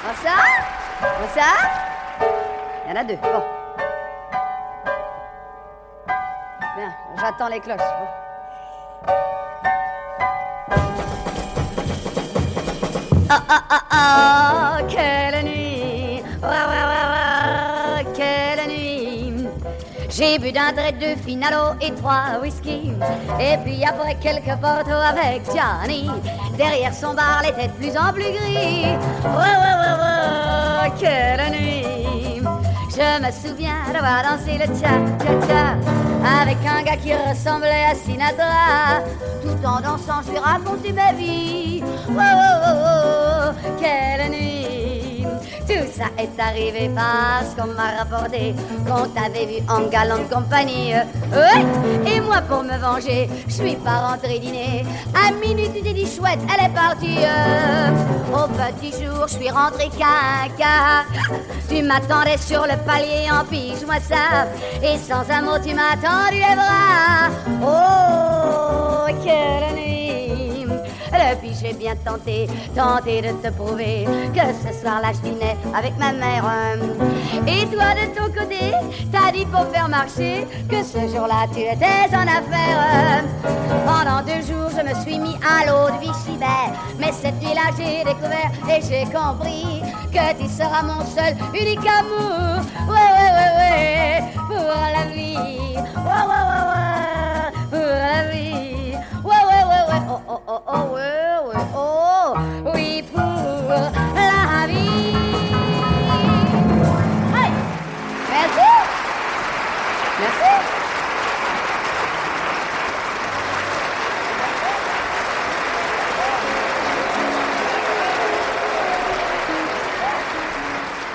Ça? Ça? Il y en a deux. Bon. Bien, j'attends les cloches. Bon. Quelle nuit. Quelle nuit. J'ai bu d'un trait de Finalo et 3 whisky. Et puis après quelques portos avec Johnny. Derrière son bar, les têtes de plus en plus gris. Quelle nuit. Je me souviens d'avoir dansé le cha-cha-cha avec un gars qui ressemblait à Sinatra. Tout en dansant, je lui racontais ma vie. Quelle nuit. Tout ça est arrivé parce qu'on m'a rapporté qu'on t'avait vu en galante compagnie. Et moi pour me venger, je suis pas rentré dîner. À minuit tu t'es dit chouette, elle est partie. Au petit jour, je suis rentré caca. Tu m'attendais sur le palier en pige-moi ça. Et sans un mot tu m'as tendu les bras. Oh, quelle nuit. Depuis j'ai bien tenté de te prouver que ce soir-là je dînais avec ma mère. Et toi de ton côté, t'as dit pour faire marcher que ce jour-là tu étais en affaires. Pendant 2 jours je me suis mis à l'eau de Vichy. Mais cette nuit-là j'ai découvert et j'ai compris que tu seras mon seul, unique amour. Ouais, pour la vie. Ouais, pour la vie. Ouais, oh,